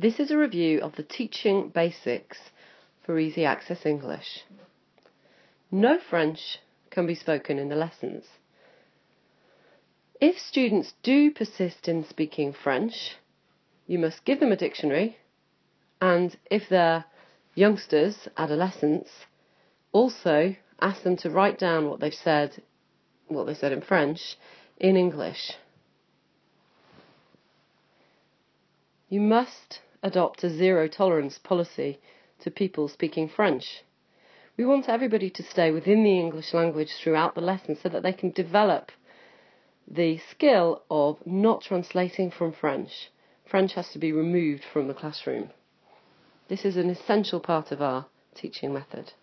This is a review of the teaching basics for Easy Access English. No French can be spoken in the lessons. If students do persist in speaking French, you must give them a dictionary, and if they're youngsters, adolescents, also ask them to write down what they said in French in English. You must adopt a zero tolerance policy to people speaking French. We want everybody to stay within the English language throughout the lesson so that they can develop the skill of not translating from French. French has to be removed from the classroom. This is an essential part of our teaching method.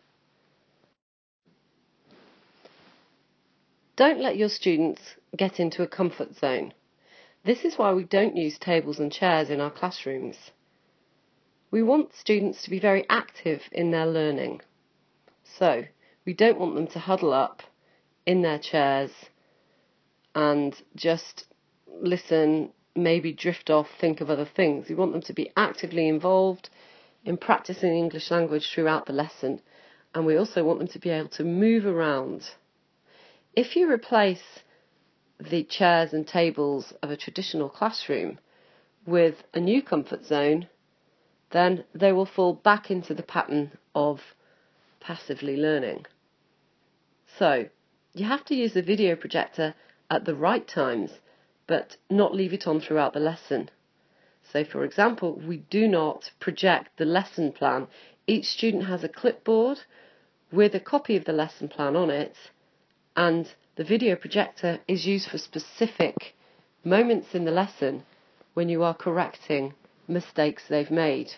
Don't let your students get into a comfort zone. This is why we don't use tables and chairs in our classrooms. We want students to be very active in their learning. So, we don't want them to huddle up in their chairs and just listen, maybe drift off, think of other things. We want them to be actively involved in practicing the English language throughout the lesson, and we also want them to be able to move around. If you replace the chairs and tables of a traditional classroom with a new comfort zone, then they will fall back into the pattern of passively learning. So, you have to use the video projector at the right times, but not leave it on throughout the lesson. So, for example, we do not project the lesson plan. Each student has a clipboard with a copy of the lesson plan on it, and the video projector is used for specific moments in the lesson when you are correcting mistakes they've made.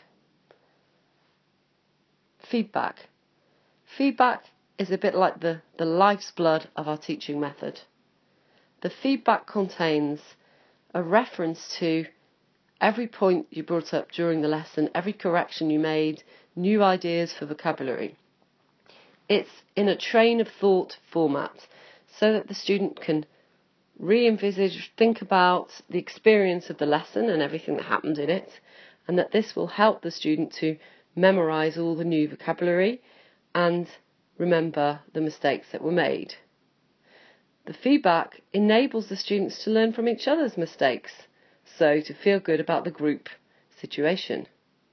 Feedback. Feedback is a bit like the life's blood of our teaching method. The feedback contains a reference to every point you brought up during the lesson, every correction you made, new ideas for vocabulary. It's in a train of thought format so that the student can re-envisage, think about the experience of the lesson and everything that happened in it, and that this will help the student to memorise all the new vocabulary and remember the mistakes that were made. The feedback enables the students to learn from each other's mistakes, so to feel good about the group situation.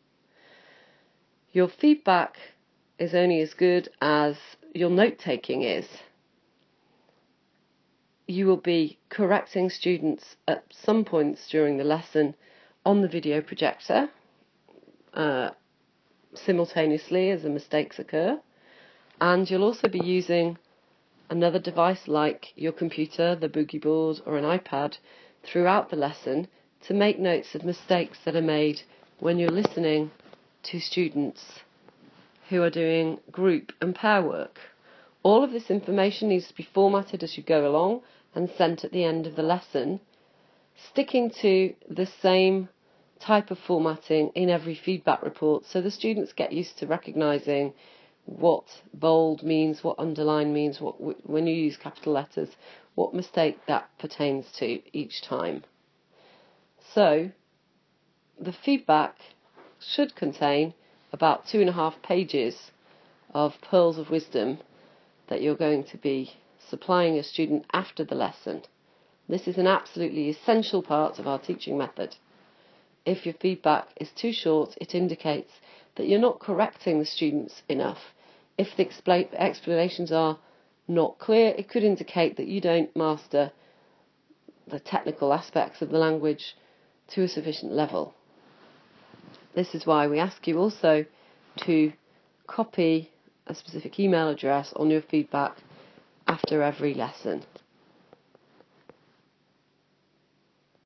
Your feedback is only as good as your note-taking is. You will be correcting students at some points during the lesson on the video projector simultaneously as the mistakes occur, and you'll also be using another device like your computer, the boogie board or an iPad throughout the lesson to make notes of mistakes that are made when you're listening to students who are doing group and pair work. All of this information needs to be formatted as you go along and sent at the end of the lesson, sticking to the same type of formatting in every feedback report so the students get used to recognising what bold means, what underline means, when you use capital letters, what mistake that pertains to each time. So, the feedback should contain about 2.5 pages of pearls of wisdom that you're going to be supplying a student after the lesson. This is an absolutely essential part of our teaching method. If your feedback is too short, it indicates that you're not correcting the students enough. If the explanations are not clear, it could indicate that you don't master the technical aspects of the language to a sufficient level. This is why we ask you also to copy a specific email address on your feedback after every lesson.